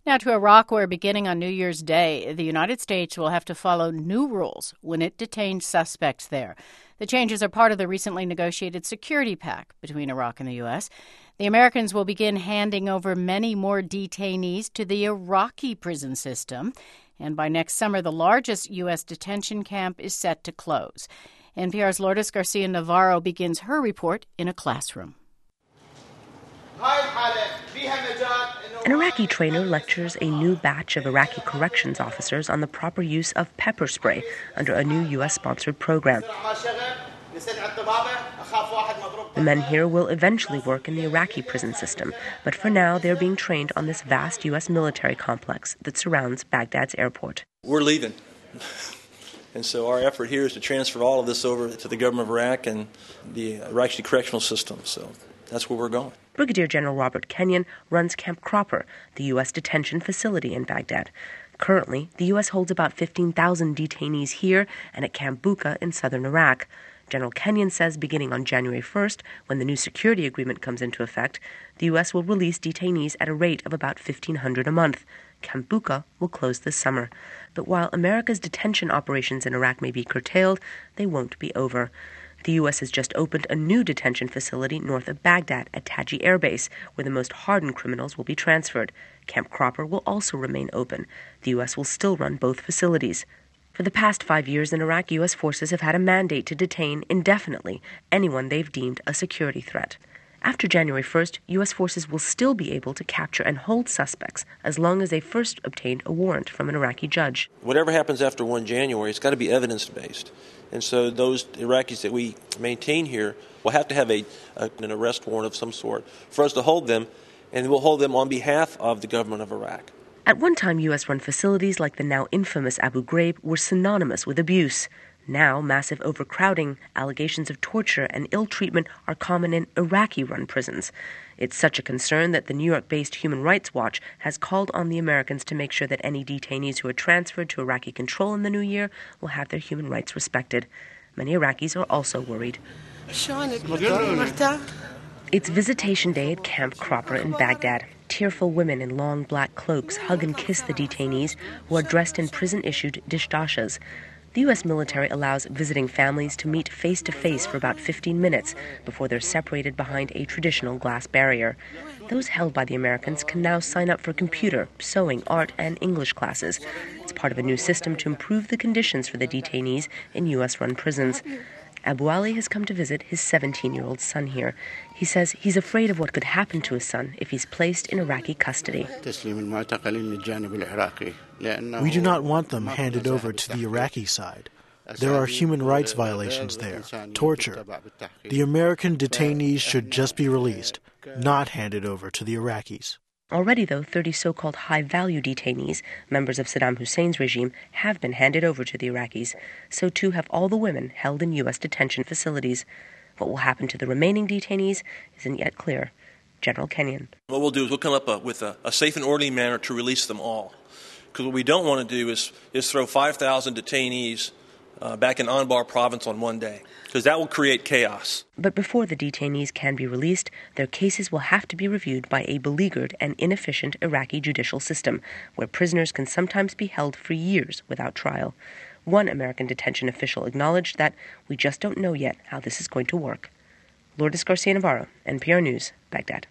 Now to Iraq, where beginning on New Year's Day, the United States will have to follow new rules when it detains suspects there. The changes are part of the recently negotiated security pact between Iraq and the U.S. The Americans will begin handing over many more detainees to the Iraqi prison system. And by next summer, the largest U.S. detention camp is set to close. NPR's Lourdes Garcia-Navarro begins her report in a classroom. An Iraqi trainer lectures a new batch of Iraqi corrections officers on the proper use of pepper spray under a new U.S.-sponsored program. The men here will eventually work in the Iraqi prison system, but for now they're being trained on this vast U.S. military complex that surrounds Baghdad's airport. We're leaving. And so our effort here is to transfer all of this over to the government of Iraq and the Iraqi correctional system. So that's where we're going. Brigadier General Robert Kenyon runs Camp Cropper, the U.S. detention facility in Baghdad. Currently, the U.S. holds about 15,000 detainees here and at Camp Bucca in southern Iraq. General Kenyon says beginning on January 1st, when the new security agreement comes into effect, the U.S. will release detainees at a rate of about 1,500 a month. Camp Bucca will close this summer. But while America's detention operations in Iraq may be curtailed, they won't be over. The U.S. has just opened a new detention facility north of Baghdad at Taji Air Base, where the most hardened criminals will be transferred. Camp Cropper will also remain open. The U.S. will still run both facilities. For the past 5 years in Iraq, U.S. forces have had a mandate to detain indefinitely anyone they've deemed a security threat. After January 1st, U.S. forces will still be able to capture and hold suspects as long as they first obtained a warrant from an Iraqi judge. Whatever happens after 1 January, it's got to be evidence-based. And so those Iraqis that we maintain here will have to have an arrest warrant of some sort for us to hold them, and we'll hold them on behalf of the government of Iraq. At one time, U.S.-run facilities like the now infamous Abu Ghraib were synonymous with abuse. Now, massive overcrowding, allegations of torture, and ill treatment are common in Iraqi-run prisons. It's such a concern that the New York-based Human Rights Watch has called on the Americans to make sure that any detainees who are transferred to Iraqi control in the new year will have their human rights respected. Many Iraqis are also worried. It's visitation day at Camp Cropper in Baghdad. Tearful women in long black cloaks hug and kiss the detainees who are dressed in prison-issued dishdashas. The U.S. military allows visiting families to meet face-to-face for about 15 minutes before they're separated behind a traditional glass barrier. Those held by the Americans can now sign up for computer, sewing, art, and English classes. It's part of a new system to improve the conditions for the detainees in U.S.-run prisons. Abu Ali has come to visit his 17-year-old son here. He says he's afraid of what could happen to his son if he's placed in Iraqi custody. We do not want them handed over to the Iraqi side. There are human rights violations there, torture. The American detainees should just be released, not handed over to the Iraqis. Already, though, 30 so-called high-value detainees, members of Saddam Hussein's regime, have been handed over to the Iraqis. So, too, have all the women held in U.S. detention facilities. What will happen to the remaining detainees isn't yet clear. General Kenyon. What we'll do is we'll come up with a safe and orderly manner to release them all. Because what we don't want to do is throw 5,000 detainees back in Anbar province on one day, because that will create chaos. But before the detainees can be released, their cases will have to be reviewed by a beleaguered and inefficient Iraqi judicial system, where prisoners can sometimes be held for years without trial. One American detention official acknowledged that we just don't know yet how this is going to work. Lourdes Garcia-Navarro, NPR News, Baghdad.